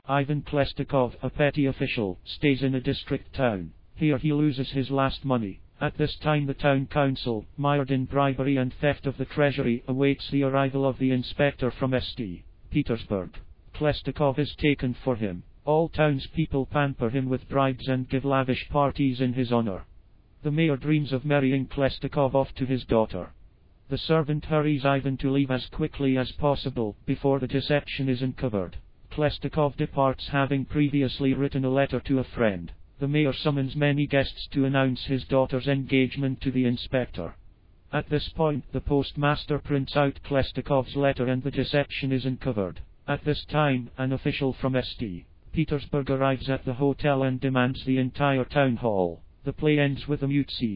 Ivan Klestikov, a petty official, stays in a district town. Here he loses his last money. At this time the town council, mired in bribery and theft of the treasury, awaits the arrival of the inspector from St. Petersburg. Klestikov is taken for him. All townspeople pamper him with bribes and give lavish parties in his honor. The mayor dreams of marrying Klestikov off to his daughter. The servant hurries Ivan to leave as quickly as possible, before the deception is uncovered. Klestikov departs, having previously written a letter to a friend. The mayor summons many guests to announce his daughter's engagement to the inspector. At this point, the postmaster prints out Klestikov's letter and the deception is uncovered. At this time, an official from St. Petersburg arrives at the hotel and demands the entire town hall. The play ends with a mute scene.